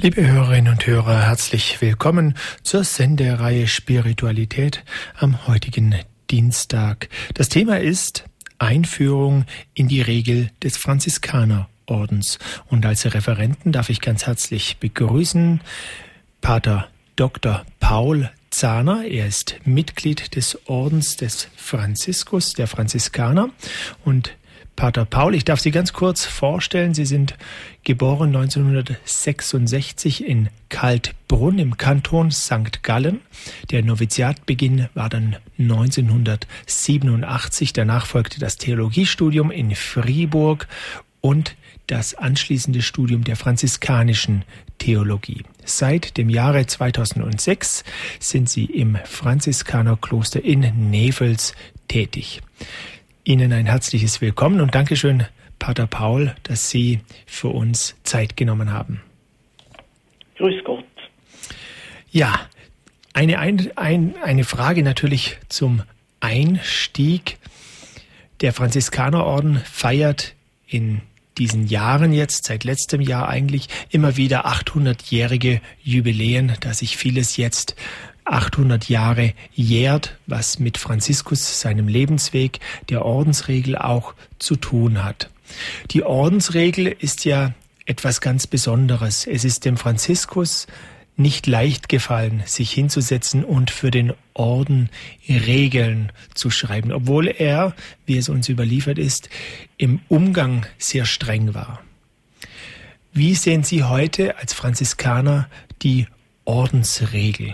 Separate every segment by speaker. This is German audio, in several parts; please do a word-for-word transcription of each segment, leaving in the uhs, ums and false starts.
Speaker 1: Liebe Hörerinnen und Hörer, herzlich willkommen zur Sendereihe Spiritualität am heutigen Dienstag. Das Thema ist Einführung in die Regel des Franziskanerordens. Und als Referenten darf ich ganz herzlich begrüßen Pater Doktor Paul Zahner. Er ist Mitglied des Ordens des Franziskus, der Franziskaner. Und Pater Paul, ich darf Sie ganz kurz vorstellen. Sie sind geboren neunzehnhundertsechsundsechzig in Kaltbrunn im Kanton Sankt Gallen. Der Noviziatbeginn war dann neunzehnhundertsiebenundachtzig. Danach folgte das Theologiestudium in Fribourg und das anschließende Studium der franziskanischen Theologie. Seit dem Jahre zweitausendsechs sind Sie im Franziskanerkloster in Nevels tätig. Ihnen ein herzliches Willkommen und Dankeschön, Pater Paul, dass Sie für uns Zeit genommen haben.
Speaker 2: Grüß Gott.
Speaker 1: Ja, eine, ein, ein, eine Frage natürlich zum Einstieg. Der Franziskanerorden feiert in diesen Jahren jetzt, seit letztem Jahr eigentlich, immer wieder achthundertjährige Jubiläen, da sich vieles jetzt achthundert Jahre jährt, was mit Franziskus, seinem Lebensweg, der Ordensregel auch zu tun hat. Die Ordensregel ist ja etwas ganz Besonderes. Es ist dem Franziskus nicht leicht gefallen, sich hinzusetzen und für den Orden Regeln zu schreiben, obwohl er, wie es uns überliefert ist, im Umgang sehr streng war. Wie sehen Sie heute als Franziskaner die Ordensregel?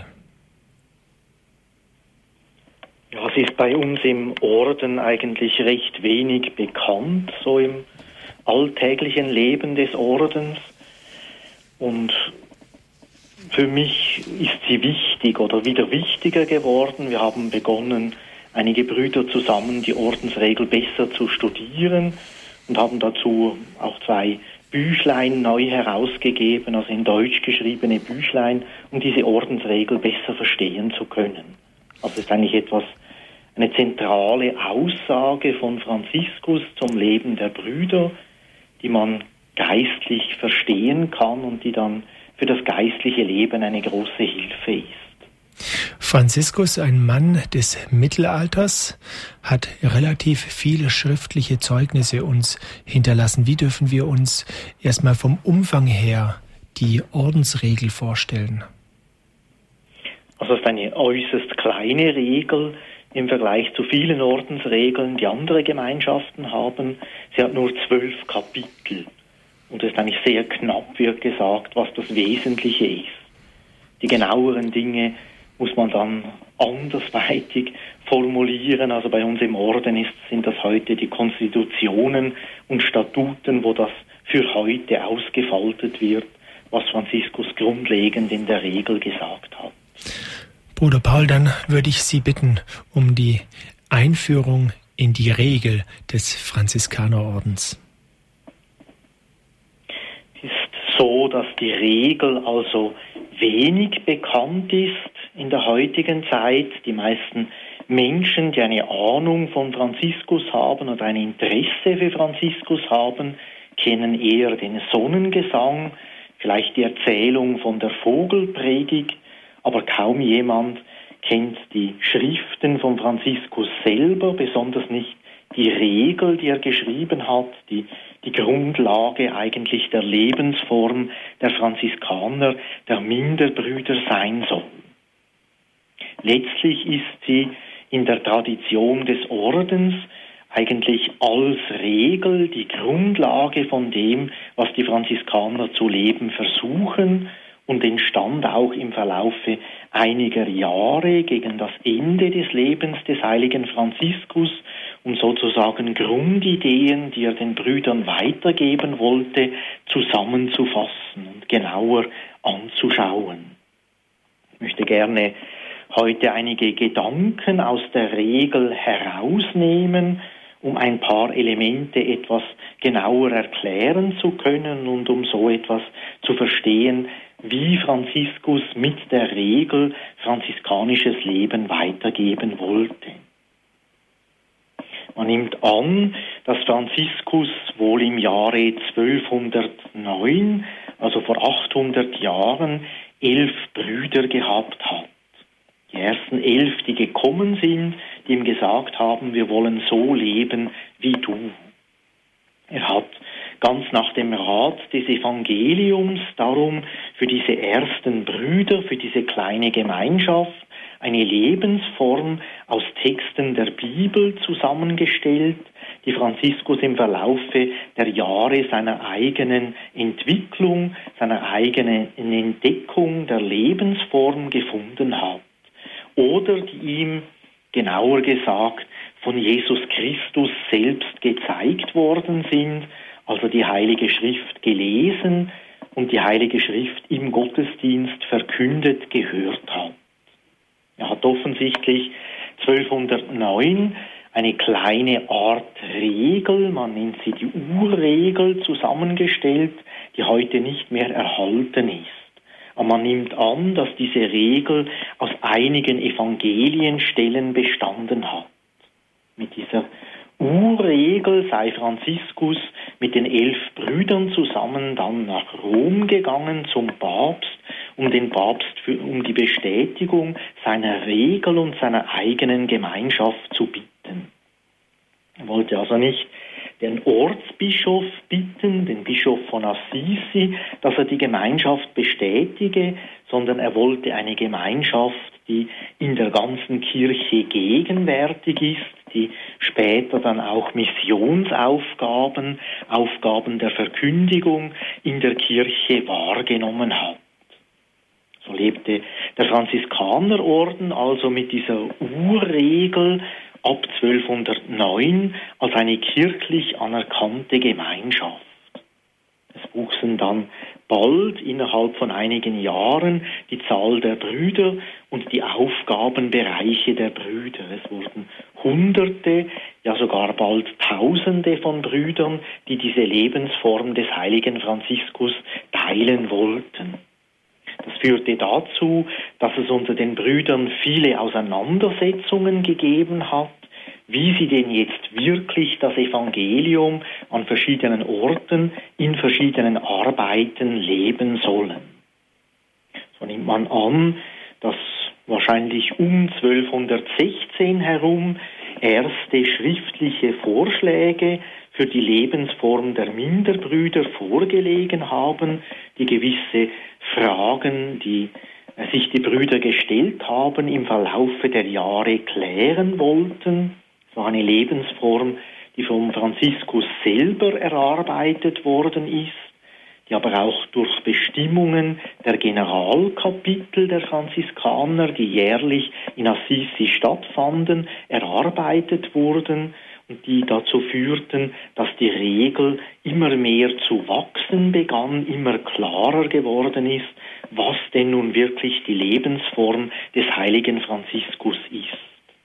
Speaker 2: Ja, es ist bei uns im Orden eigentlich recht wenig bekannt, so im alltäglichen Leben des Ordens. Und für mich ist sie wichtig oder wieder wichtiger geworden. Wir haben begonnen, einige Brüder zusammen die Ordensregel besser zu studieren und haben dazu auch zwei Büchlein neu herausgegeben, also in Deutsch geschriebene Büchlein, um diese Ordensregel besser verstehen zu können. Also es ist eigentlich etwas, eine zentrale Aussage von Franziskus zum Leben der Brüder, die man geistlich verstehen kann und die dann für das geistliche Leben eine große Hilfe ist.
Speaker 1: Franziskus, ein Mann des Mittelalters, hat relativ viele schriftliche Zeugnisse uns hinterlassen. Wie dürfen wir uns erstmal vom Umfang her die Ordensregel vorstellen?
Speaker 2: Also es ist eine äußerst kleine Regel im Vergleich zu vielen Ordensregeln, die andere Gemeinschaften haben. Sie hat nur zwölf Kapitel. Und es ist eigentlich sehr knapp, wird gesagt, was das Wesentliche ist. Die genaueren Dinge muss man dann andersweitig formulieren. Also bei uns im Orden ist, sind das heute die Konstitutionen und Statuten, wo das für heute ausgefaltet wird, was Franziskus grundlegend in der Regel gesagt hat.
Speaker 1: Bruder Paul, dann würde ich Sie bitten um die Einführung in die Regel des Franziskanerordens.
Speaker 2: Es ist so, dass die Regel also wenig bekannt ist in der heutigen Zeit. Die meisten Menschen, die eine Ahnung von Franziskus haben oder ein Interesse für Franziskus haben, kennen eher den Sonnengesang, vielleicht die Erzählung von der Vogelpredigt, aber kaum jemand kennt die Schriften von Franziskus selber, besonders nicht die Regel, die er geschrieben hat, die, die Grundlage eigentlich der Lebensform der Franziskaner, der Minderbrüder sein soll. Letztlich ist sie in der Tradition des Ordens eigentlich als Regel die Grundlage von dem, was die Franziskaner zu leben versuchen, und entstand auch im Verlaufe einiger Jahre gegen das Ende des Lebens des heiligen Franziskus, um sozusagen Grundideen, die er den Brüdern weitergeben wollte, zusammenzufassen und genauer anzuschauen. Ich möchte gerne heute einige Gedanken aus der Regel herausnehmen, um ein paar Elemente etwas genauer erklären zu können und um so etwas zu verstehen, wie Franziskus mit der Regel franziskanisches Leben weitergeben wollte. Man nimmt an, dass Franziskus wohl im Jahre zwölfhundertneun also vor achthundert Jahren, elf Brüder gehabt hat. Die ersten elf, die gekommen sind, die ihm gesagt haben, wir wollen so leben wie du. Er hat ganz nach dem Rat des Evangeliums darum für diese ersten Brüder, für diese kleine Gemeinschaft, eine Lebensform aus Texten der Bibel zusammengestellt, die Franziskus im Verlaufe der Jahre seiner eigenen Entwicklung, seiner eigenen Entdeckung der Lebensform gefunden hat. Oder die ihm, genauer gesagt, von Jesus Christus selbst gezeigt worden sind, also die Heilige Schrift gelesen und die Heilige Schrift im Gottesdienst verkündet gehört hat. Er hat offensichtlich zwölfhundertneun eine kleine Art Regel, man nennt sie die Urregel, zusammengestellt, die heute nicht mehr erhalten ist. Aber man nimmt an, dass diese Regel aus einigen Evangelienstellen bestanden hat. Mit dieser Urregel sei Franziskus mit den elf Brüdern zusammen dann nach Rom gegangen zum Papst, um den Papst für, um die Bestätigung seiner Regel und seiner eigenen Gemeinschaft zu bitten. Er wollte also nicht den Ortsbischof bitten, den Bischof von Assisi, dass er die Gemeinschaft bestätige, sondern er wollte eine Gemeinschaft, die in der ganzen Kirche gegenwärtig ist, die später dann auch Missionsaufgaben, Aufgaben der Verkündigung in der Kirche wahrgenommen hat. So lebte der Franziskanerorden also mit dieser Urregel ab zwölfhundertneun als eine kirchlich anerkannte Gemeinschaft. Es wuchsen dann bald innerhalb von einigen Jahren die Zahl der Brüder und die Aufgabenbereiche der Brüder. Es wurden Hunderte, ja sogar bald Tausende von Brüdern, die diese Lebensform des heiligen Franziskus teilen wollten. Das führte dazu, dass es unter den Brüdern viele Auseinandersetzungen gegeben hat, wie sie denn jetzt wirklich das Evangelium an verschiedenen Orten, in verschiedenen Arbeiten leben sollen. So nimmt man an, dass wahrscheinlich um zwölfhundertsechzehn herum erste schriftliche Vorschläge für die Lebensform der Minderbrüder vorgelegen haben, die gewisse Fragen, die sich die Brüder gestellt haben, im Verlaufe der Jahre klären wollten. Es war eine Lebensform, die vom Franziskus selber erarbeitet worden ist, die aber auch durch Bestimmungen der Generalkapitel der Franziskaner, die jährlich in Assisi stattfanden, erarbeitet wurden und die dazu führten, dass die Regel immer mehr zu wachsen begann, immer klarer geworden ist, was denn nun wirklich die Lebensform des heiligen Franziskus ist.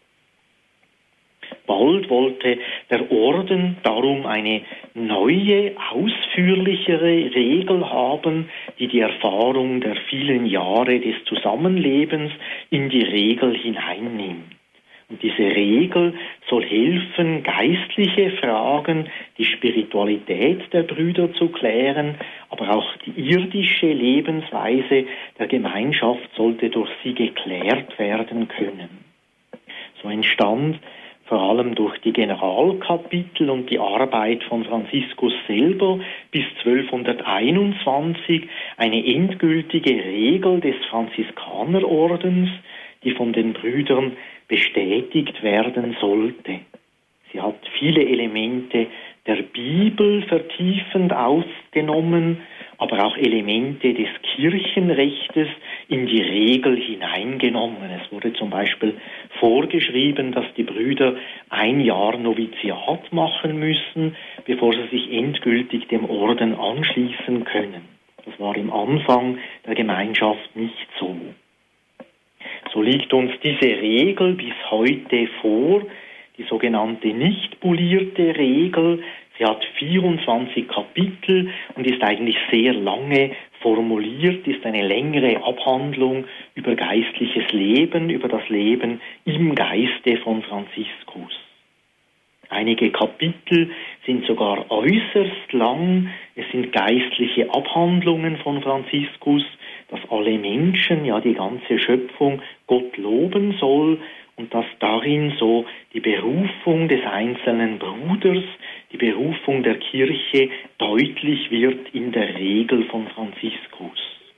Speaker 2: Bald wollte der Orden darum eine neue, ausführlichere Regel haben, die die Erfahrung der vielen Jahre des Zusammenlebens in die Regel hineinnimmt. Und diese Regel soll helfen, geistliche Fragen, die Spiritualität der Brüder zu klären, aber auch die irdische Lebensweise der Gemeinschaft sollte durch sie geklärt werden können. So entstand vor allem durch die Generalkapitel und die Arbeit von Franziskus selber bis zwölfhunderteinundzwanzig eine endgültige Regel des Franziskanerordens, die von den Brüdern bestätigt werden sollte. Sie hat viele Elemente der Bibel vertiefend aufgenommen, aber auch Elemente des Kirchenrechtes in die Regel hineingenommen. Es wurde zum Beispiel vorgeschrieben, dass die Brüder ein Jahr Noviziat machen müssen, bevor sie sich endgültig dem Orden anschließen können. Das war im Anfang der Gemeinschaft nicht so. So liegt uns diese Regel bis heute vor, die sogenannte nicht bullierte Regel. Sie hat vierundzwanzig Kapitel und ist eigentlich sehr lange formuliert, ist eine längere Abhandlung über geistliches Leben, über das Leben im Geiste von Franziskus. Einige Kapitel sind sogar äußerst lang. Es sind geistliche Abhandlungen von Franziskus, dass alle Menschen, ja die ganze Schöpfung, Gott loben soll und dass darin so die Berufung des einzelnen Bruders, die Berufung der Kirche deutlich wird in der Regel von Franziskus.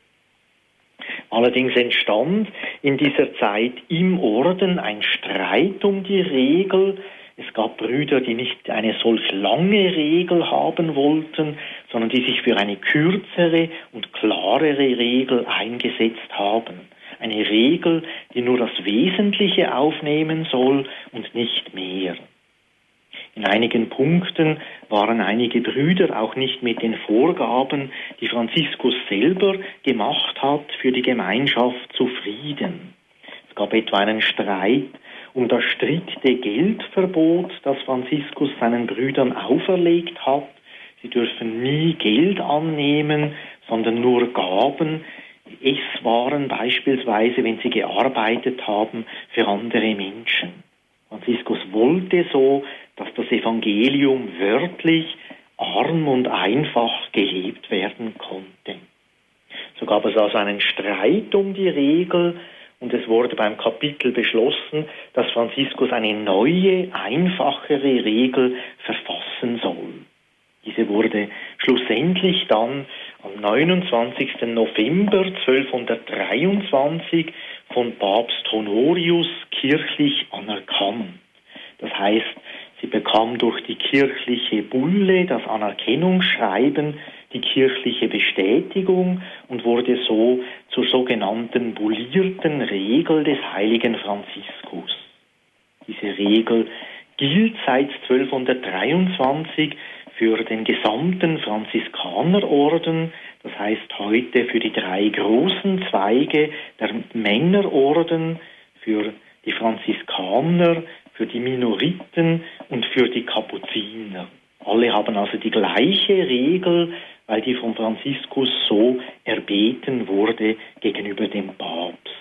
Speaker 2: Allerdings entstand in dieser Zeit im Orden ein Streit um die Regel. Es gab Brüder, die nicht eine solch lange Regel haben wollten, sondern die sich für eine kürzere und klarere Regel eingesetzt haben. Eine Regel, die nur das Wesentliche aufnehmen soll und nicht mehr. In einigen Punkten waren einige Brüder auch nicht mit den Vorgaben, die Franziskus selber gemacht hat, für die Gemeinschaft zufrieden. Es gab etwa einen Streit um das strikte Geldverbot, das Franziskus seinen Brüdern auferlegt hat. Sie dürfen nie Geld annehmen, sondern nur Gaben. Es waren beispielsweise, wenn sie gearbeitet haben, für andere Menschen. Franziskus wollte so, dass das Evangelium wörtlich, arm und einfach gelebt werden konnte. So gab es also einen Streit um die Regel und es wurde beim Kapitel beschlossen, dass Franziskus eine neue, einfachere Regel verfassen soll. Diese wurde schlussendlich dann am neunundzwanzigsten November zwölfhundertdreiundzwanzig von Papst Honorius kirchlich anerkannt. Das heißt, sie bekam durch die kirchliche Bulle, das Anerkennungsschreiben, die kirchliche Bestätigung und wurde so zur sogenannten bullierten Regel des heiligen Franziskus. Diese Regel gilt seit zwölfhundertdreiundzwanzig für den gesamten Franziskanerorden, das heißt heute für die drei großen Zweige der Männerorden, für die Franziskaner, für die Minoriten und für die Kapuziner. Alle haben also die gleiche Regel, weil die von Franziskus so erbeten wurde gegenüber dem Papst.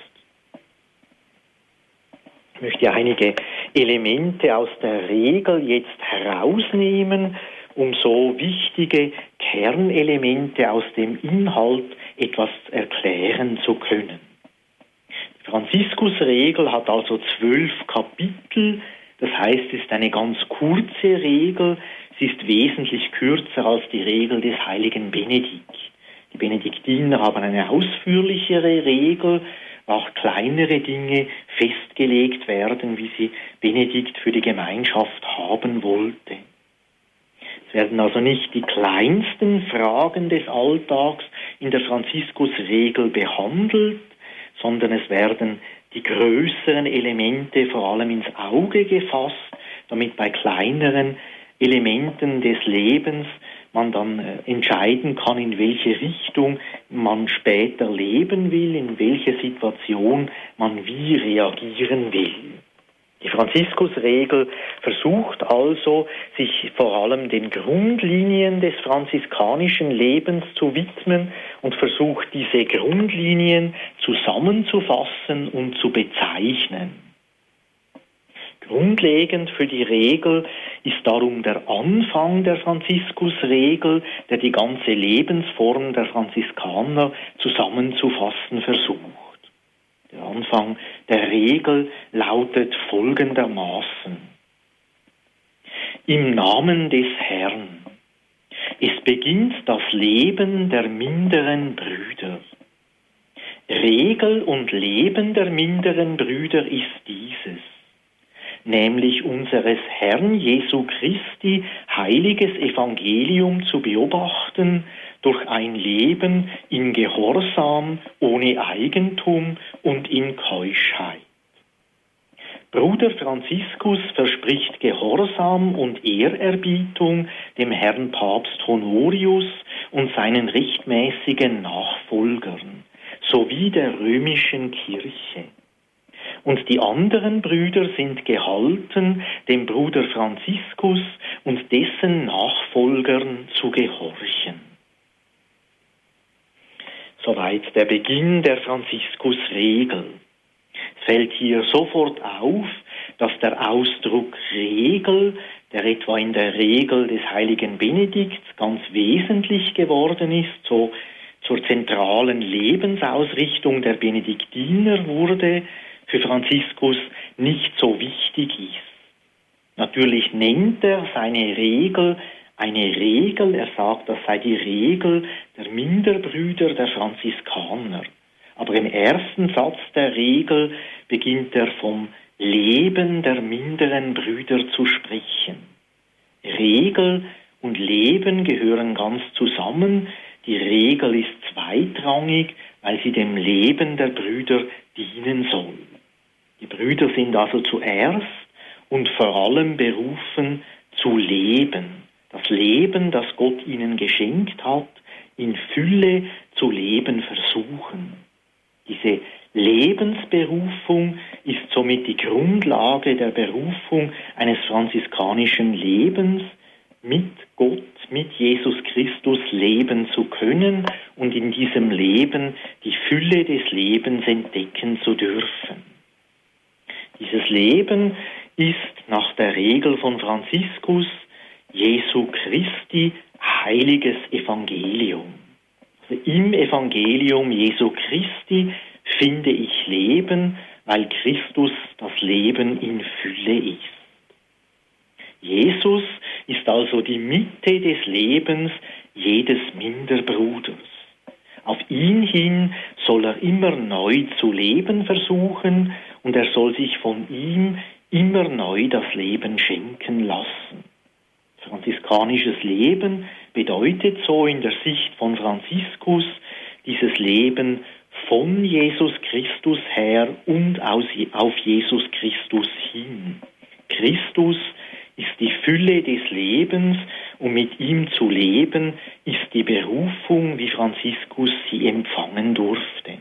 Speaker 2: Ich möchte einige Elemente aus der Regel jetzt herausnehmen, um so wichtige Kernelemente aus dem Inhalt etwas erklären zu können. Die Franziskusregel hat also zwölf Kapitel, das heißt, es ist eine ganz kurze Regel, sie ist wesentlich kürzer als die Regel des heiligen Benedikt. Die Benediktiner haben eine ausführlichere Regel, auch kleinere Dinge festgelegt werden, wie sie Benedikt für die Gemeinschaft haben wollte. Es werden also nicht die kleinsten Fragen des Alltags in der Franziskusregel behandelt, sondern es werden die größeren Elemente vor allem ins Auge gefasst, damit bei kleineren Elementen des Lebens man dann äh, entscheiden kann, in welche Richtung man später leben will, in welche Situation man wie reagieren will. Die Franziskusregel versucht also, sich vor allem den Grundlinien des franziskanischen Lebens zu widmen und versucht, diese Grundlinien zusammenzufassen und zu bezeichnen. Grundlegend für die Regel ist darum der Anfang der Franziskusregel, der die ganze Lebensform der Franziskaner zusammenzufassen versucht. Der Anfang der Regel lautet folgendermaßen: Im Namen des Herrn. Es beginnt das Leben der minderen Brüder. Regel und Leben der minderen Brüder ist dieses, nämlich unseres Herrn Jesu Christi heiliges Evangelium zu beobachten durch ein Leben in Gehorsam, ohne Eigentum und in Keuschheit. Bruder Franziskus verspricht Gehorsam und Ehrerbietung dem Herrn Papst Honorius und seinen rechtmäßigen Nachfolgern sowie der römischen Kirche. Und die anderen Brüder sind gehalten, dem Bruder Franziskus und dessen Nachfolgern zu gehorchen. Soweit der Beginn der Franziskusregel. Es fällt hier sofort auf, dass der Ausdruck Regel der etwa in der Regel des heiligen Benedikts ganz wesentlich geworden ist, so zur zentralen Lebensausrichtung der Benediktiner wurde, für Franziskus nicht so wichtig ist. Natürlich nennt er seine Regel eine Regel, er sagt, das sei die Regel der Minderbrüder der Franziskaner. Aber im ersten Satz der Regel beginnt er vom Leben der minderen Brüder zu sprechen. Regel und Leben gehören ganz zusammen. Die Regel ist zweitrangig, weil sie dem Leben der Brüder dienen soll. Die Brüder sind also zuerst und vor allem berufen zu leben. Das Leben, das Gott ihnen geschenkt hat, in Fülle zu leben versuchen. Diese Lebensberufung ist somit die Grundlage der Berufung eines franziskanischen Lebens, mit Gott, mit Jesus Christus leben zu können und in diesem Leben die Fülle des Lebens entdecken zu dürfen. Dieses Leben ist nach der Regel von Franziskus Jesu Christi heiliges Evangelium. Also im Evangelium Jesu Christi finde ich Leben, weil Christus das Leben in Fülle ist. Jesus ist also die Mitte des Lebens jedes Minderbruders. Auf ihn hin soll er immer neu zu leben versuchen und er soll sich von ihm immer neu das Leben schenken lassen. Franziskanisches Leben bedeutet so in der Sicht von Franziskus dieses Leben von Jesus Christus her und auf Jesus Christus hin. Christus ist die Fülle des Lebens und mit ihm zu leben ist die Berufung, wie Franziskus sie empfangen durfte.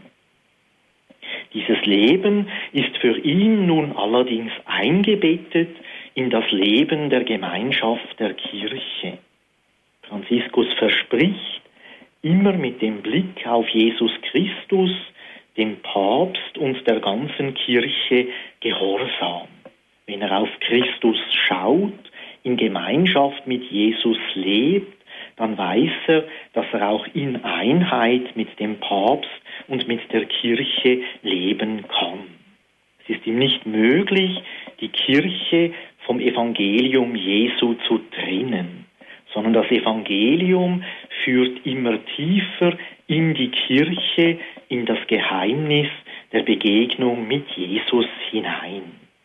Speaker 2: Dieses Leben ist für ihn nun allerdings eingebettet in das Leben der Gemeinschaft der Kirche. Franziskus verspricht, immer mit dem Blick auf Jesus Christus, dem Papst und der ganzen Kirche Gehorsam. Wenn er auf Christus schaut, in Gemeinschaft mit Jesus lebt, dann weiß er, dass er auch in Einheit mit dem Papst und mit der Kirche leben kann. Es ist ihm nicht möglich, die Kirche vom Evangelium Jesu zu trennen, sondern das Evangelium führt immer tiefer in die Kirche, in das Geheimnis der Begegnung mit Jesus hinein.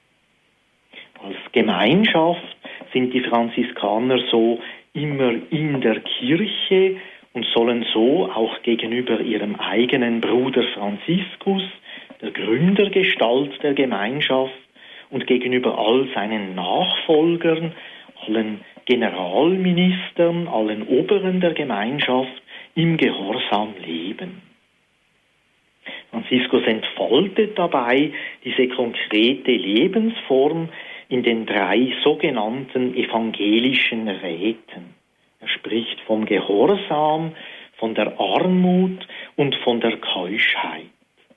Speaker 2: Als Gemeinschaft sind die Franziskaner so immer in der Kirche und sollen so auch gegenüber ihrem eigenen Bruder Franziskus, der Gründergestalt der Gemeinschaft, und gegenüber all seinen Nachfolgern, allen Generalministern, allen Oberen der Gemeinschaft im Gehorsam leben. Franziskus entfaltet dabei diese konkrete Lebensform in den drei sogenannten evangelischen Räten. Er spricht vom Gehorsam, von der Armut und von der Keuschheit.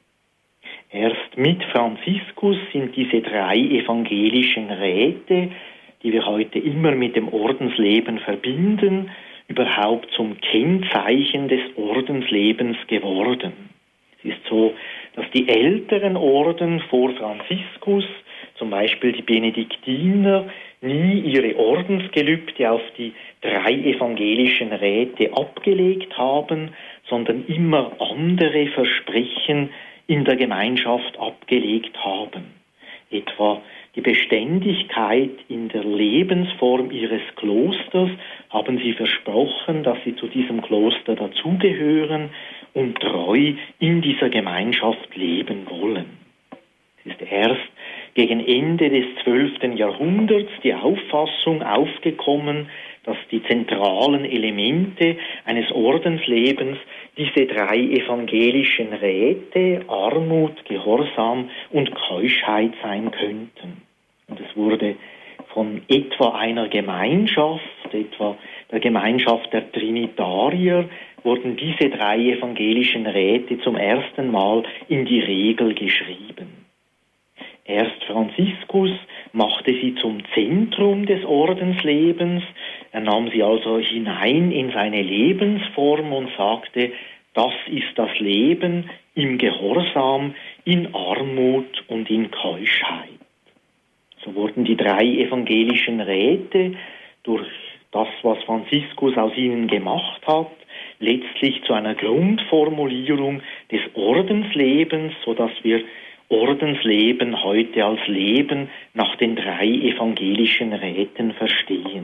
Speaker 2: Erst mit Franziskus sind diese drei evangelischen Räte, die wir heute immer mit dem Ordensleben verbinden, überhaupt zum Kennzeichen des Ordenslebens geworden. Es ist so, dass die älteren Orden vor Franziskus, zum Beispiel die Benediktiner, nie ihre Ordensgelübde auf die drei evangelischen Räte abgelegt haben, sondern immer andere Versprechen in der Gemeinschaft abgelegt haben. Etwa die Beständigkeit in der Lebensform ihres Klosters haben sie versprochen, dass sie zu diesem Kloster dazugehören und treu in dieser Gemeinschaft leben wollen. Es ist erst gegen Ende des zwölften Jahrhunderts die Auffassung aufgekommen, dass die zentralen Elemente eines Ordenslebens diese drei evangelischen Räte, Armut, Gehorsam und Keuschheit sein könnten. Und es wurde von etwa einer Gemeinschaft, etwa der Gemeinschaft der Trinitarier, wurden diese drei evangelischen Räte zum ersten Mal in die Regel geschrieben. Erst Franziskus machte sie zum Zentrum des Ordenslebens. Er nahm sie also hinein in seine Lebensform und sagte, das ist das Leben im Gehorsam, in Armut und in Keuschheit. So wurden die drei evangelischen Räte durch das, was Franziskus aus ihnen gemacht hat, letztlich zu einer Grundformulierung des Ordenslebens, sodass wir Ordensleben heute als Leben nach den drei evangelischen Räten verstehen.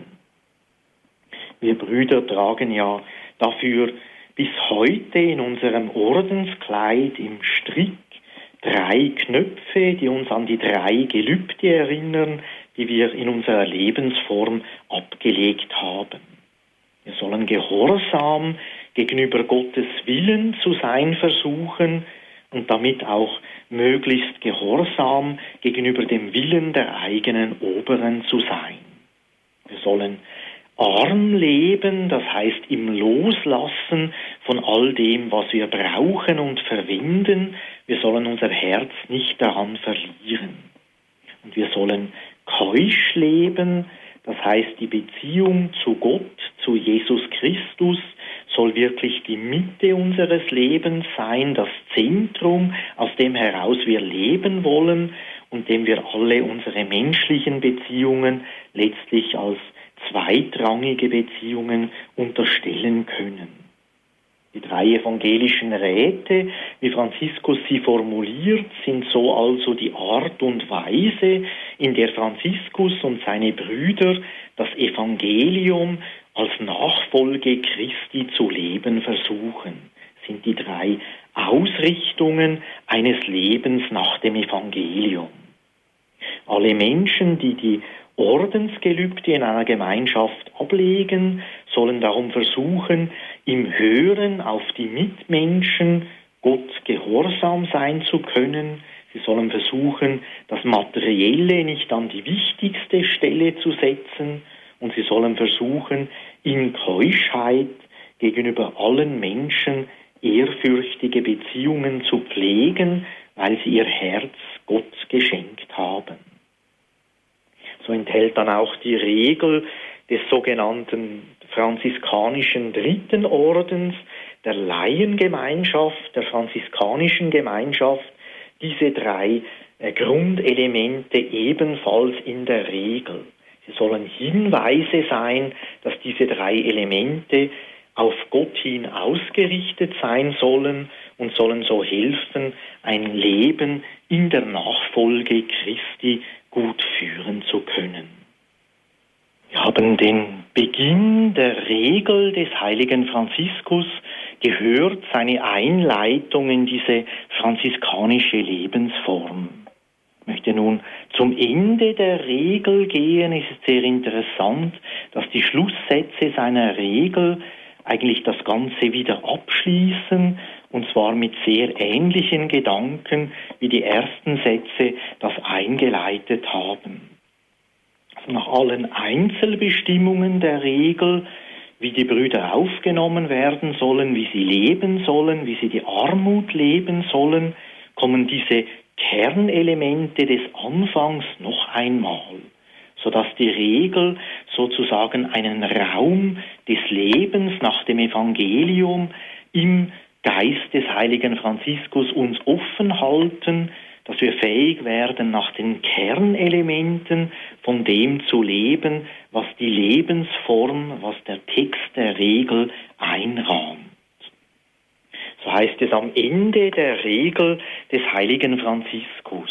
Speaker 2: Wir Brüder tragen ja dafür bis heute in unserem Ordenskleid im Strick drei Knöpfe, die uns an die drei Gelübde erinnern, die wir in unserer Lebensform abgelegt haben. Wir sollen gehorsam gegenüber Gottes Willen zu sein versuchen und damit auch möglichst gehorsam gegenüber dem Willen der eigenen Oberen zu sein. Wir sollen arm leben, das heißt im Loslassen von all dem, was wir brauchen und verwenden. Wir sollen unser Herz nicht daran verlieren. Und wir sollen keusch leben, das heißt die Beziehung zu Gott, zu Jesus Christus, soll wirklich die Mitte unseres Lebens sein, das Zentrum, aus dem heraus wir leben wollen und dem wir alle unsere menschlichen Beziehungen letztlich als zweitrangige Beziehungen unterstellen können. Die drei evangelischen Räte, wie Franziskus sie formuliert, sind so also die Art und Weise, in der Franziskus und seine Brüder das Evangelium als Nachfolge Christi zu leben versuchen. Das sind die drei Ausrichtungen eines Lebens nach dem Evangelium. Alle Menschen, die die Ordensgelübde in einer Gemeinschaft ablegen, sollen darum versuchen, im Hören auf die Mitmenschen Gott gehorsam sein zu können. Sie sollen versuchen, das Materielle nicht an die wichtigste Stelle zu setzen und sie sollen versuchen, in Keuschheit gegenüber allen Menschen ehrfürchtige Beziehungen zu pflegen, weil sie ihr Herz Gott geschenkt haben. So enthält dann auch die Regel des sogenannten franziskanischen Dritten Ordens, der Laiengemeinschaft, der franziskanischen Gemeinschaft, diese drei äh, Grundelemente ebenfalls in der Regel. Sie sollen Hinweise sein, dass diese drei Elemente auf Gott hin ausgerichtet sein sollen und sollen so helfen, ein Leben in der Nachfolge Christi gut führen zu können. Wir haben den Beginn der Regel des heiligen Franziskus gehört, seine Einleitung in diese franziskanische Lebensform. Ich möchte nun zum Ende der Regel gehen. Es ist sehr interessant, dass die Schlusssätze seiner Regel eigentlich das Ganze wieder abschließen, und zwar mit sehr ähnlichen Gedanken, wie die ersten Sätze das eingeleitet haben. Also nach allen Einzelbestimmungen der Regel, wie die Brüder aufgenommen werden sollen, wie sie leben sollen, wie sie die Armut leben sollen, kommen diese Kernelemente des Anfangs noch einmal, sodass die Regel sozusagen einen Raum des Lebens nach dem Evangelium im Geist des heiligen Franziskus uns offen halten, dass wir fähig werden, nach den Kernelementen von dem zu leben, was die Lebensform, was der Text der Regel einrahmt. So heißt es am Ende der Regel des heiligen Franziskus: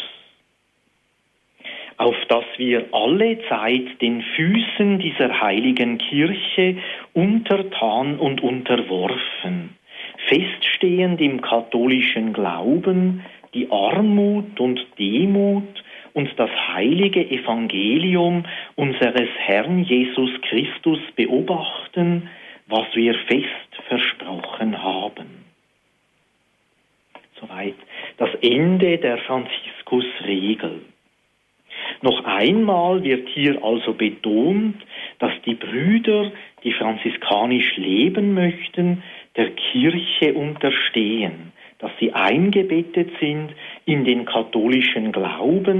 Speaker 2: Auf dass wir alle Zeit den Füßen dieser heiligen Kirche untertan und unterworfen, feststehend im katholischen Glauben, die Armut und Demut und das heilige Evangelium unseres Herrn Jesus Christus beobachten, was wir fest versprochen haben. Soweit das Ende der Franziskus-Regel. Noch einmal wird hier also betont, dass die Brüder, die franziskanisch leben möchten, der Kirche unterstehen, dass sie eingebettet sind in den katholischen Glauben,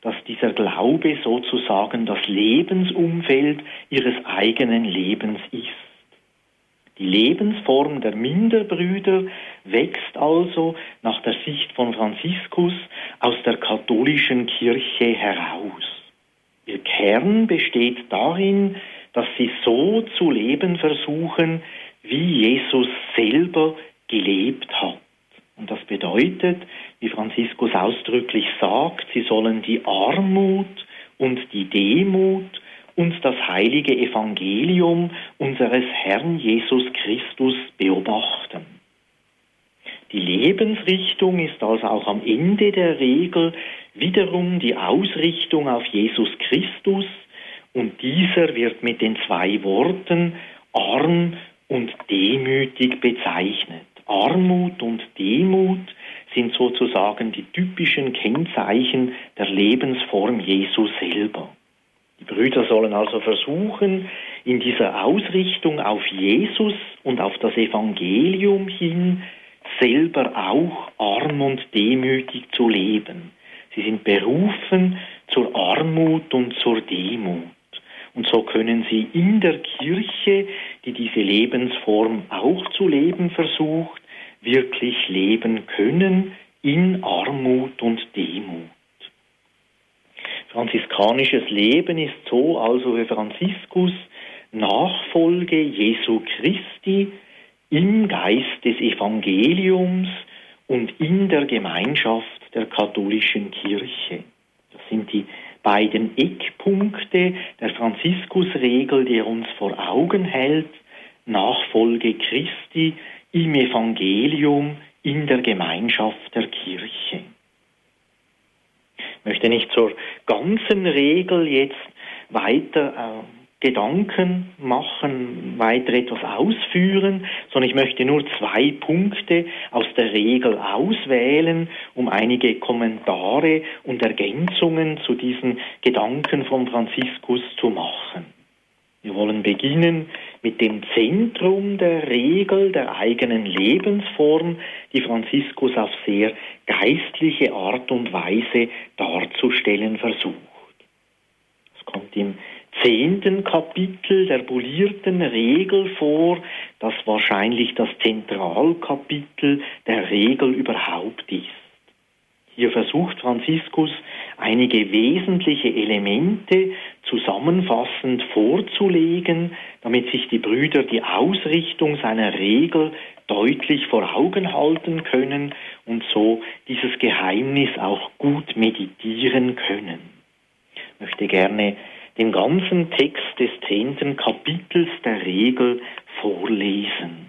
Speaker 2: dass dieser Glaube sozusagen das Lebensumfeld ihres eigenen Lebens ist. Die Lebensform der Minderbrüder wächst also nach der Sicht von Franziskus aus der katholischen Kirche heraus. Ihr Kern besteht darin, dass sie so zu leben versuchen, wie Jesus selber gelebt hat. Und das bedeutet, wie Franziskus ausdrücklich sagt, sie sollen die Armut und die Demut und das heilige Evangelium unseres Herrn Jesus Christus beobachten. Die Lebensrichtung ist also auch am Ende der Regel wiederum die Ausrichtung auf Jesus Christus, und dieser wird mit den zwei Worten arm und demütig bezeichnet. Armut und Demut sind sozusagen die typischen Kennzeichen der Lebensform Jesu selber. Die Brüder sollen also versuchen, in dieser Ausrichtung auf Jesus und auf das Evangelium hin selber auch arm und demütig zu leben. Sie sind berufen zur Armut und zur Demut. Und so können sie in der Kirche, die diese Lebensform auch zu leben versucht, wirklich leben können in Armut und Demut. Franziskanisches Leben ist so also für Franziskus Nachfolge Jesu Christi im Geist des Evangeliums und in der Gemeinschaft der katholischen Kirche. Das sind die beiden Eckpunkte der Franziskusregel, die er uns vor Augen hält: Nachfolge Christi im Evangelium, in der Gemeinschaft der Kirche. Ich möchte nicht zur ganzen Regel jetzt weiter äh, Gedanken machen, weiter etwas ausführen, sondern ich möchte nur zwei Punkte aus der Regel auswählen, um einige Kommentare und Ergänzungen zu diesen Gedanken von Franziskus zu machen. Wir wollen beginnen mit dem Zentrum der Regel, der eigenen Lebensform, die Franziskus auf sehr geistliche Art und Weise darzustellen versucht. Es kommt im zehnten Kapitel der bullierten Regel vor, das wahrscheinlich das Zentralkapitel der Regel überhaupt ist. Hier versucht Franziskus, einige wesentliche Elemente zusammenfassend vorzulegen, damit sich die Brüder die Ausrichtung seiner Regel deutlich vor Augen halten können und so dieses Geheimnis auch gut meditieren können. Ich möchte gerne den ganzen Text des zehnten Kapitels der Regel vorlesen.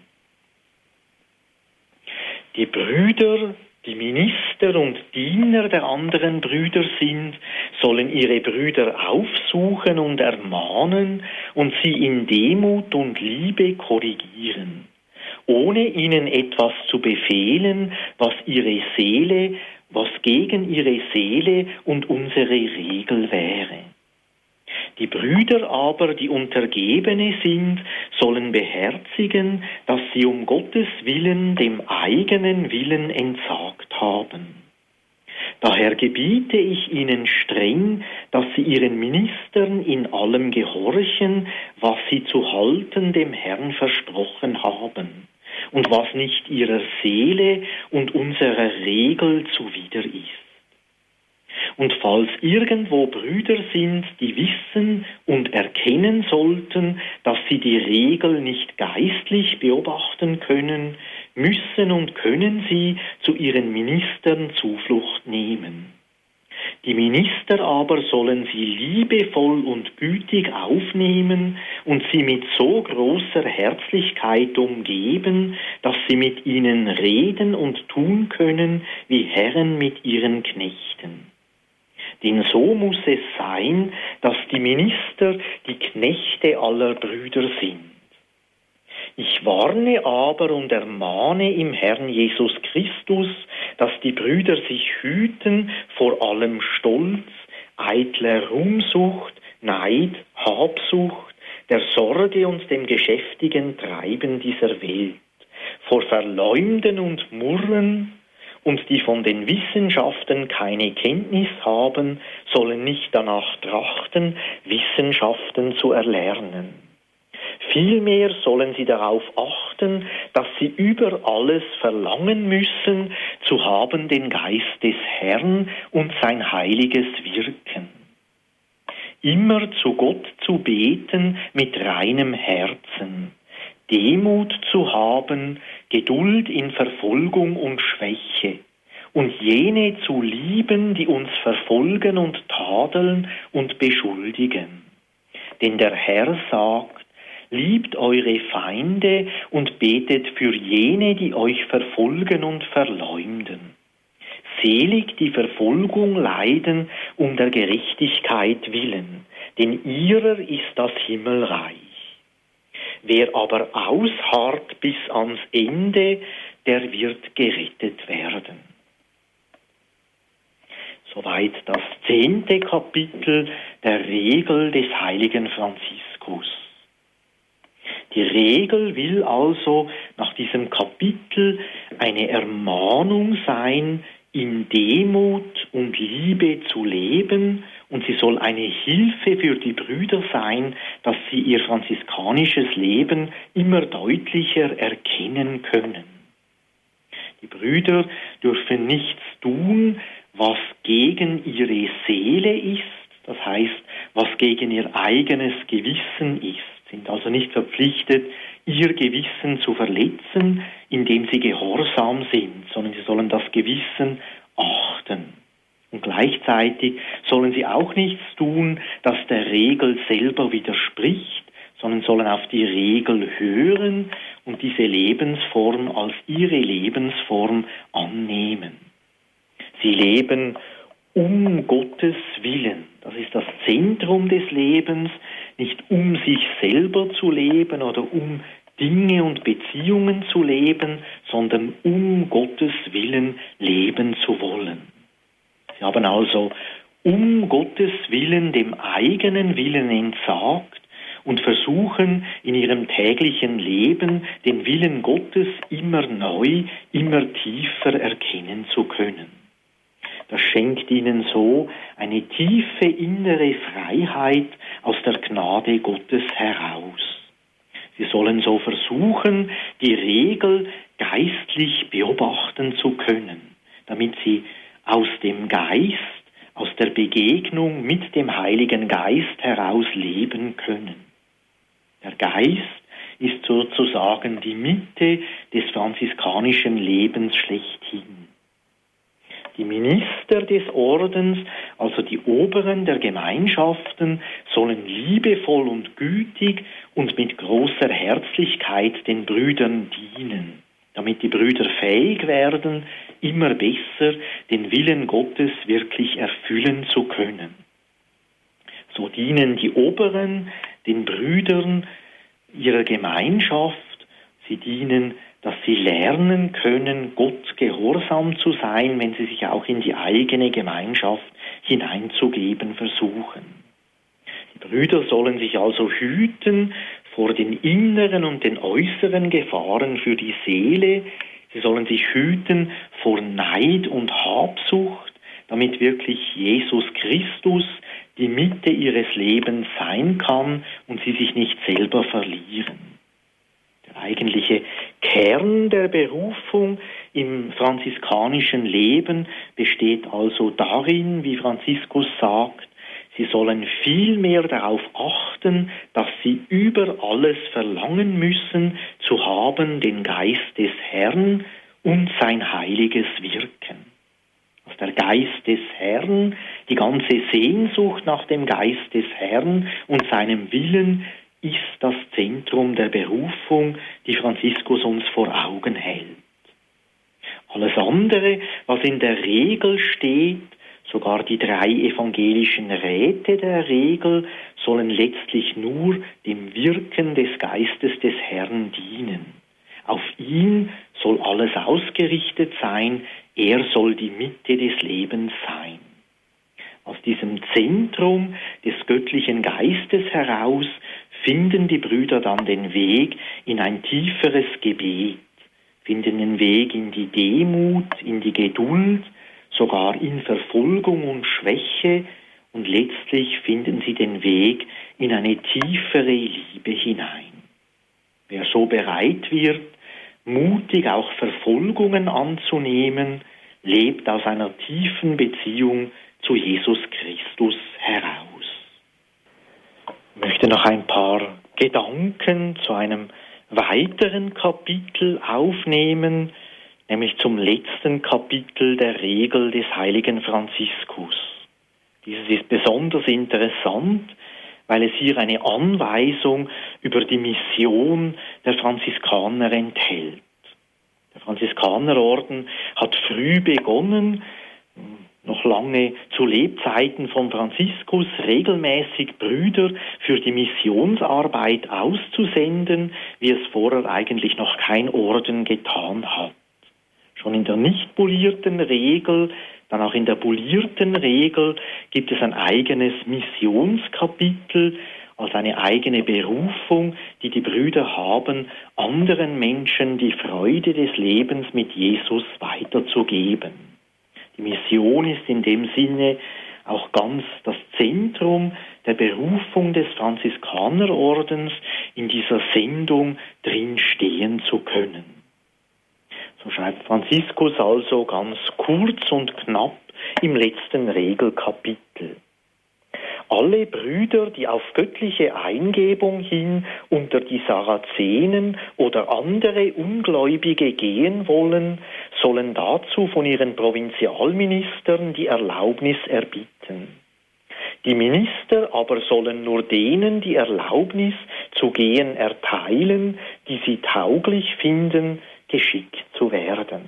Speaker 2: Die Brüder, die Minister und Diener der anderen Brüder sind, sollen ihre Brüder aufsuchen und ermahnen und sie in Demut und Liebe korrigieren, ohne ihnen etwas zu befehlen, was ihre Seele, was gegen ihre Seele und unsere Regel wäre. Die Brüder aber, die Untergebene sind, sollen beherzigen, dass sie um Gottes Willen dem eigenen Willen entsagt haben. Daher gebiete ich ihnen streng, dass sie ihren Ministern in allem gehorchen, was sie zu halten dem Herrn versprochen haben, und was nicht ihrer Seele und unserer Regel zuwider ist. Und falls irgendwo Brüder sind, die wissen und erkennen sollten, dass sie die Regel nicht geistlich beobachten können, müssen und können sie zu ihren Ministern Zuflucht nehmen. Die Minister aber sollen sie liebevoll und gütig aufnehmen und sie mit so großer Herzlichkeit umgeben, dass sie mit ihnen reden und tun können wie Herren mit ihren Knechten. Denn so muss es sein, dass die Minister die Knechte aller Brüder sind. Ich warne aber und ermahne im Herrn Jesus Christus, dass die Brüder sich hüten vor allem Stolz, eitler Ruhmsucht, Neid, Habsucht, der Sorge und dem geschäftigen Treiben dieser Welt, vor Verleumden und Murren und die von den Wissenschaften keine Kenntnis haben, sollen nicht danach trachten, Wissenschaften zu erlernen. Vielmehr sollen sie darauf achten, dass sie über alles verlangen müssen, zu haben den Geist des Herrn und sein heiliges Wirken. Immer zu Gott zu beten mit reinem Herzen, Demut zu haben, Geduld in Verfolgung und Schwäche, und jene zu lieben, die uns verfolgen und tadeln und beschuldigen. Denn der Herr sagt, liebt eure Feinde und betet für jene, die euch verfolgen und verleumden. Selig, die Verfolgung leiden um der Gerechtigkeit willen, denn ihrer ist das Himmelreich. Wer aber ausharrt bis ans Ende, der wird gerettet werden. Soweit das zehnte Kapitel der Regel des heiligen Franziskus. Die Regel will also nach diesem Kapitel eine Ermahnung sein, in Demut und Liebe zu leben, und sie soll eine Hilfe für die Brüder sein, dass sie ihr franziskanisches Leben immer deutlicher erkennen können. Die Brüder dürfen nichts tun, was gegen ihre Seele ist, das heißt, was gegen ihr eigenes Gewissen ist, sind also nicht verpflichtet, ihr Gewissen zu verletzen, indem sie gehorsam sind, sondern sie sollen das Gewissen achten. Und gleichzeitig sollen sie auch nichts tun, das der Regel selber widerspricht, sondern sollen auf die Regel hören und diese Lebensform als ihre Lebensform annehmen. Sie leben um Gottes Willen. Das ist das Zentrum des Lebens, nicht um sich selber zu leben oder um Dinge und Beziehungen zu leben, sondern um Gottes Willen leben zu wollen. Sie haben also um Gottes Willen dem eigenen Willen entsagt und versuchen in ihrem täglichen Leben den Willen Gottes immer neu, immer tiefer erkennen zu können. Das schenkt ihnen so eine tiefe innere Freiheit aus der Gnade Gottes heraus. Sie sollen so versuchen, die Regel geistlich beobachten zu können, damit sie aus dem Geist, aus der Begegnung mit dem Heiligen Geist heraus leben können. Der Geist ist sozusagen die Mitte des franziskanischen Lebens schlechthin. Die Minister des Ordens, also die Oberen der Gemeinschaften, sollen liebevoll und gütig und mit großer Herzlichkeit den Brüdern dienen, damit die Brüder fähig werden, immer besser den Willen Gottes wirklich erfüllen zu können. So dienen die Oberen den Brüdern ihrer Gemeinschaft, sie dienen, dass sie lernen können, Gott gehorsam zu sein, wenn sie sich auch in die eigene Gemeinschaft hineinzugeben versuchen. Die Brüder sollen sich also hüten vor den inneren und den äußeren Gefahren für die Seele. Sie sollen sich hüten vor Neid und Habsucht, damit wirklich Jesus Christus die Mitte ihres Lebens sein kann und sie sich nicht selber verlieren. Der eigentliche Kern der Berufung im franziskanischen Leben besteht also darin, wie Franziskus sagt, sie sollen vielmehr darauf achten, dass sie über alles verlangen müssen, zu haben den Geist des Herrn und sein heiliges Wirken. Dass der Geist des Herrn, die ganze Sehnsucht nach dem Geist des Herrn und seinem Willen ist das Zentrum der Berufung, die Franziskus uns vor Augen hält. Alles andere, was in der Regel steht, sogar die drei evangelischen Räte der Regel, sollen letztlich nur dem Wirken des Geistes des Herrn dienen. Auf ihn soll alles ausgerichtet sein, er soll die Mitte des Lebens sein. Aus diesem Zentrum des göttlichen Geistes heraus finden die Brüder dann den Weg in ein tieferes Gebet. finden den Weg in die Demut, in die Geduld, sogar in Verfolgung und Schwäche, und letztlich finden sie den Weg in eine tiefere Liebe hinein. Wer so bereit wird, mutig auch Verfolgungen anzunehmen, lebt aus einer tiefen Beziehung zu Jesus Christus heraus. Ich möchte noch ein paar Gedanken zu einem weiteren Kapitel aufnehmen, nämlich zum letzten Kapitel der Regel des heiligen Franziskus. Dieses ist besonders interessant, weil es hier eine Anweisung über die Mission der Franziskaner enthält. Der Franziskanerorden hat früh begonnen, noch lange zu Lebzeiten von Franziskus, regelmäßig Brüder für die Missionsarbeit auszusenden, wie es vorher eigentlich noch kein Orden getan hat. Schon in der nicht bullierten Regel, dann auch in der bullierten Regel gibt es ein eigenes Missionskapitel, als eine eigene Berufung, die die Brüder haben, anderen Menschen die Freude des Lebens mit Jesus weiterzugeben. Die Mission ist in dem Sinne auch ganz das Zentrum der Berufung des Franziskanerordens, in dieser Sendung drin stehen zu können. So schreibt Franziskus also ganz kurz und knapp im letzten Regelkapitel. Alle Brüder, die auf göttliche Eingebung hin unter die Sarazenen oder andere Ungläubige gehen wollen, sollen dazu von ihren Provinzialministern die Erlaubnis erbitten. Die Minister aber sollen nur denen die Erlaubnis zu gehen erteilen, die sie tauglich finden, geschickt zu werden.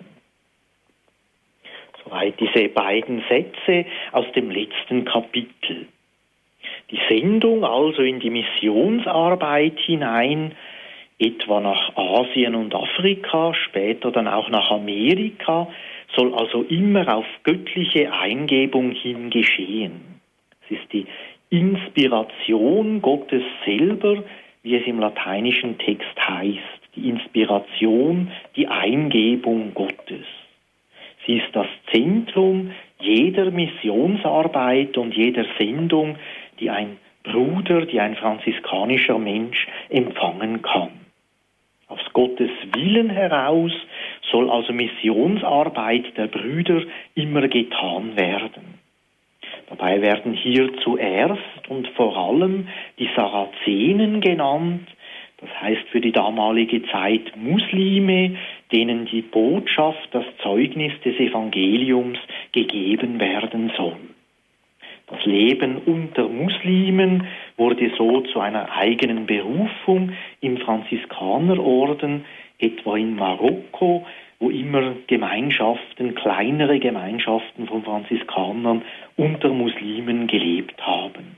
Speaker 2: Soweit diese beiden Sätze aus dem letzten Kapitel. Die Sendung also in die Missionsarbeit hinein, etwa nach Asien und Afrika, später dann auch nach Amerika, soll also immer auf göttliche Eingebung hin geschehen. Es ist die Inspiration Gottes selber, wie es im lateinischen Text heißt. Die Inspiration, die Eingebung Gottes. Sie ist das Zentrum jeder Missionsarbeit und jeder Sendung, die ein Bruder, die ein franziskanischer Mensch empfangen kann. Aus Gottes Willen heraus soll also Missionsarbeit der Brüder immer getan werden. Dabei werden hier zuerst und vor allem die Sarazenen genannt, das heißt für die damalige Zeit Muslime, denen die Botschaft, das Zeugnis des Evangeliums gegeben werden soll. Das Leben unter Muslimen wurde so zu einer eigenen Berufung im Franziskanerorden, etwa in Marokko, wo immer Gemeinschaften, kleinere Gemeinschaften von Franziskanern unter Muslimen gelebt haben.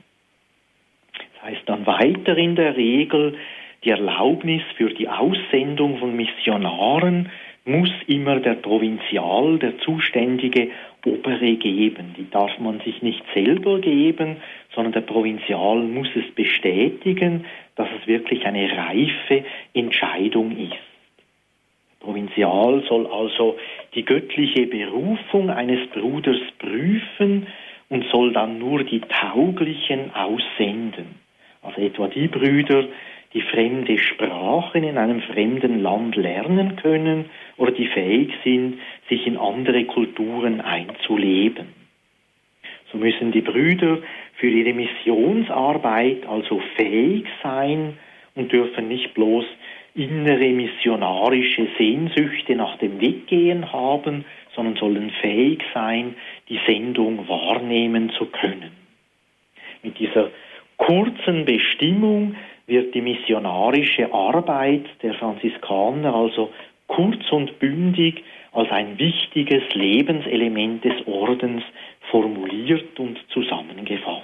Speaker 2: Das heißt dann weiter in der Regel, die Erlaubnis für die Aussendung von Missionaren muss immer der Provinzial, der zuständige Obere geben. Die darf man sich nicht selber geben, sondern der Provinzial muss es bestätigen, dass es wirklich eine reife Entscheidung ist. Der Provinzial soll also die göttliche Berufung eines Bruders prüfen und soll dann nur die Tauglichen aussenden. Also etwa die Brüder, die fremde Sprachen in einem fremden Land lernen können oder die fähig sind, sich in andere Kulturen einzuleben. So müssen die Brüder für ihre Missionsarbeit also fähig sein und dürfen nicht bloß innere missionarische Sehnsüchte nach dem Weggehen haben, sondern sollen fähig sein, die Sendung wahrnehmen zu können. Mit dieser kurzen Bestimmung wird die missionarische Arbeit der Franziskaner also kurz und bündig als ein wichtiges Lebenselement des Ordens formuliert und zusammengefasst.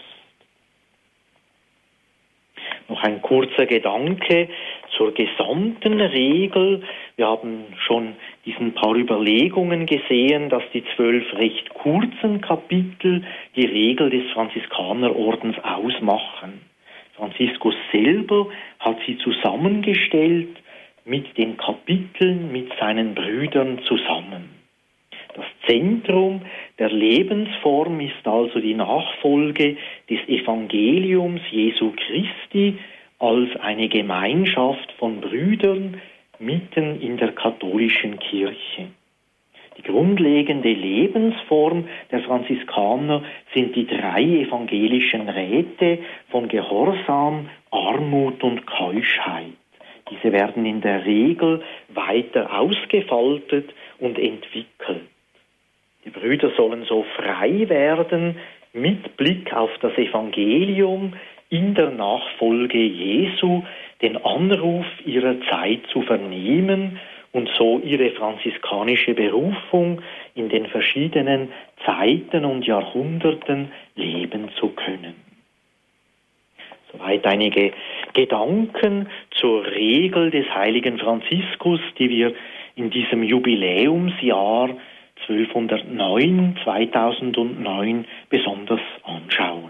Speaker 2: Noch ein kurzer Gedanke zur gesamten Regel. Wir haben schon diesen paar Überlegungen gesehen, dass die zwölf recht kurzen Kapitel die Regel des Franziskanerordens ausmachen. Franziskus selber hat sie zusammengestellt, mit den Kapiteln, mit seinen Brüdern zusammen. Das Zentrum der Lebensform ist also die Nachfolge des Evangeliums Jesu Christi als eine Gemeinschaft von Brüdern mitten in der katholischen Kirche. Die grundlegende Lebensform der Franziskaner sind die drei evangelischen Räte von Gehorsam, Armut und Keuschheit. Diese werden in der Regel weiter ausgefaltet und entwickelt. Die Brüder sollen so frei werden, mit Blick auf das Evangelium in der Nachfolge Jesu den Anruf ihrer Zeit zu vernehmen und so ihre franziskanische Berufung in den verschiedenen Zeiten und Jahrhunderten leben zu können. Soweit einige Gedanken zur Regel des heiligen Franziskus, die wir in diesem Jubiläumsjahr zwölfhundertneun, zweitausendneun besonders anschauen.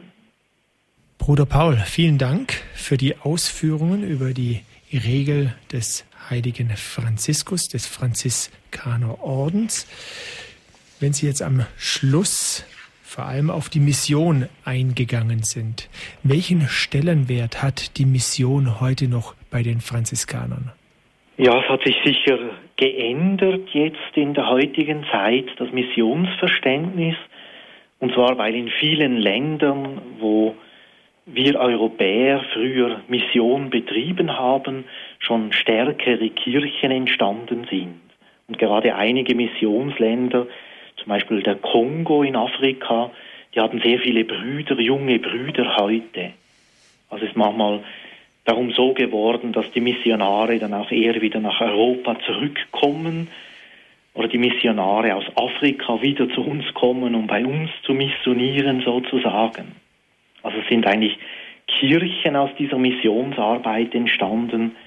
Speaker 1: Bruder Paul, vielen Dank für die Ausführungen über die Regel des heiligen Franziskus, des Franziskanerordens. Wenn Sie jetzt am Schluss vor allem auf die Mission eingegangen sind, welchen Stellenwert hat die Mission heute noch bei den Franziskanern?
Speaker 2: Ja, es hat sich sicher geändert jetzt in der heutigen Zeit, das Missionsverständnis. Und zwar, weil in vielen Ländern, wo wir Europäer früher Mission betrieben haben, schon stärkere Kirchen entstanden sind. Und gerade einige Missionsländer, zum Beispiel der Kongo in Afrika, die haben sehr viele Brüder, junge Brüder heute. Also es ist manchmal darum so geworden, dass die Missionare dann auch eher wieder nach Europa zurückkommen oder die Missionare aus Afrika wieder zu uns kommen, um bei uns zu missionieren sozusagen. Also es sind eigentlich Kirchen aus dieser Missionsarbeit entstanden,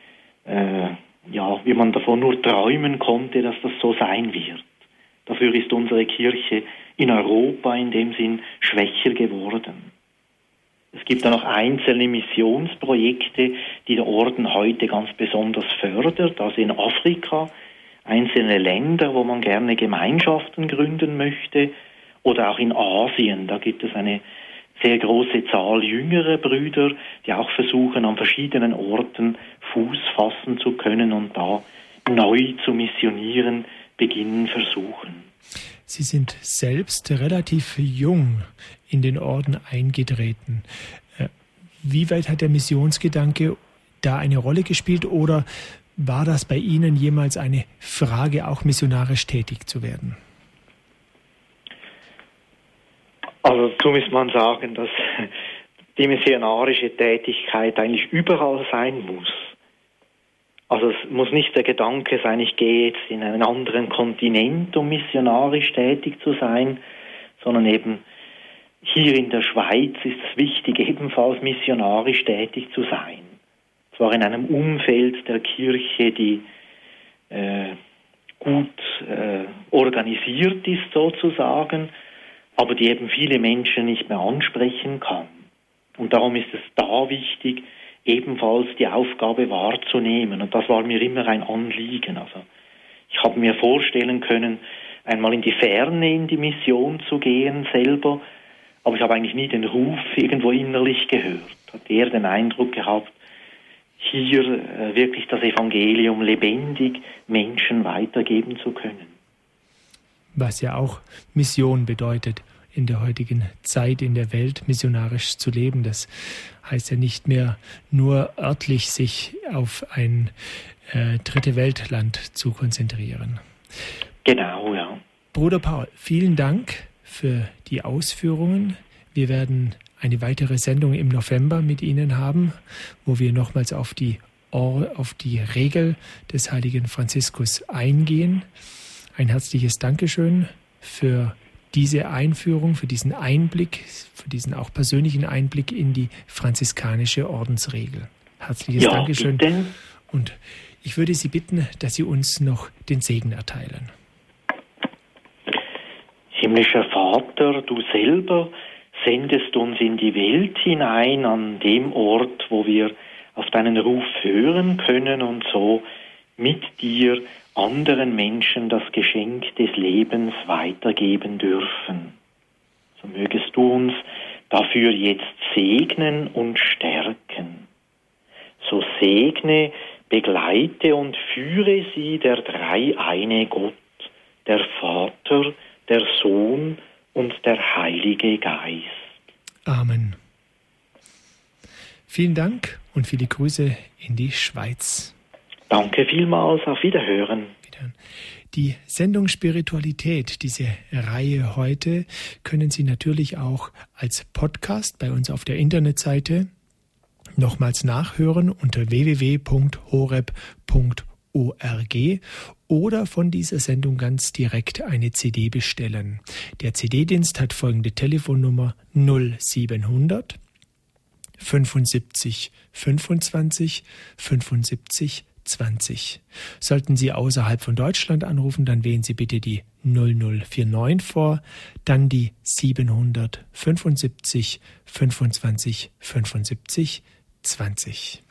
Speaker 2: äh, ja, wie man davon nur träumen konnte, dass das so sein wird. Dafür ist unsere Kirche in Europa in dem Sinn schwächer geworden. Es gibt da noch einzelne Missionsprojekte, die der Orden heute ganz besonders fördert, also in Afrika, einzelne Länder, wo man gerne Gemeinschaften gründen möchte, oder auch in Asien, da gibt es eine sehr große Zahl jüngerer Brüder, die auch versuchen, an verschiedenen Orten Fuß fassen zu können und da neu zu missionieren, beginnen versuchen.
Speaker 1: Sie sind selbst relativ jung in den Orden eingetreten. Wie weit hat der Missionsgedanke da eine Rolle gespielt oder war das bei Ihnen jemals eine Frage, auch missionarisch tätig zu werden?
Speaker 2: Also dazu muss man sagen, dass die missionarische Tätigkeit eigentlich überall sein muss. Also es muss nicht der Gedanke sein, ich gehe jetzt in einen anderen Kontinent, um missionarisch tätig zu sein, sondern eben hier in der Schweiz ist es wichtig, ebenfalls missionarisch tätig zu sein. Zwar in einem Umfeld der Kirche, die äh, gut äh, organisiert ist sozusagen, aber die eben viele Menschen nicht mehr ansprechen kann. Und darum ist es da wichtig, ebenfalls die Aufgabe wahrzunehmen. Und das war mir immer ein Anliegen. Also ich habe mir vorstellen können, einmal in die Ferne in die Mission zu gehen selber, aber ich habe eigentlich nie den Ruf irgendwo innerlich gehört. Ich hatte eher den Eindruck gehabt, hier äh, wirklich das Evangelium lebendig Menschen weitergeben zu können.
Speaker 1: Was ja auch Mission bedeutet, in der heutigen Zeit in der Welt missionarisch zu leben. Das heißt ja nicht mehr nur örtlich sich auf ein äh, dritte Weltland zu konzentrieren.
Speaker 2: Genau, ja.
Speaker 1: Bruder Paul, vielen Dank für die Ausführungen. Wir werden eine weitere Sendung im November mit Ihnen haben, wo wir nochmals auf die, Or- auf die Regel des heiligen Franziskus eingehen. Ein herzliches Dankeschön für diese Einführung, für diesen Einblick, für diesen auch persönlichen Einblick in die franziskanische Ordensregel. Herzliches
Speaker 2: ja,
Speaker 1: Dankeschön.
Speaker 2: Bitte.
Speaker 1: Und ich würde Sie bitten, dass Sie uns noch den Segen erteilen.
Speaker 2: Himmlischer Vater, du selber sendest uns in die Welt hinein, an dem Ort, wo wir auf deinen Ruf hören können und so mit dir anderen Menschen das Geschenk des Lebens weitergeben dürfen. So mögest du uns dafür jetzt segnen und stärken. So segne, begleite und führe sie der dreieine Gott, der Vater, der Sohn und der Heilige Geist.
Speaker 1: Amen. Vielen Dank und viele Grüße in die Schweiz.
Speaker 2: Danke vielmals, auf Wiederhören.
Speaker 1: Die Sendung Spiritualität, diese Reihe heute, können Sie natürlich auch als Podcast bei uns auf der Internetseite nochmals nachhören unter w w w punkt horeb punkt org oder von dieser Sendung ganz direkt eine C D bestellen. Der C D-Dienst hat folgende Telefonnummer null siebenhundert fünfundsiebzig fünfundzwanzig fünfundsiebzig zwanzig. Sollten Sie außerhalb von Deutschland anrufen, dann wählen Sie bitte die null null vier neun vor, dann die siebenhundert fünfundsiebzig fünfundzwanzig fünfundsiebzig zwanzig.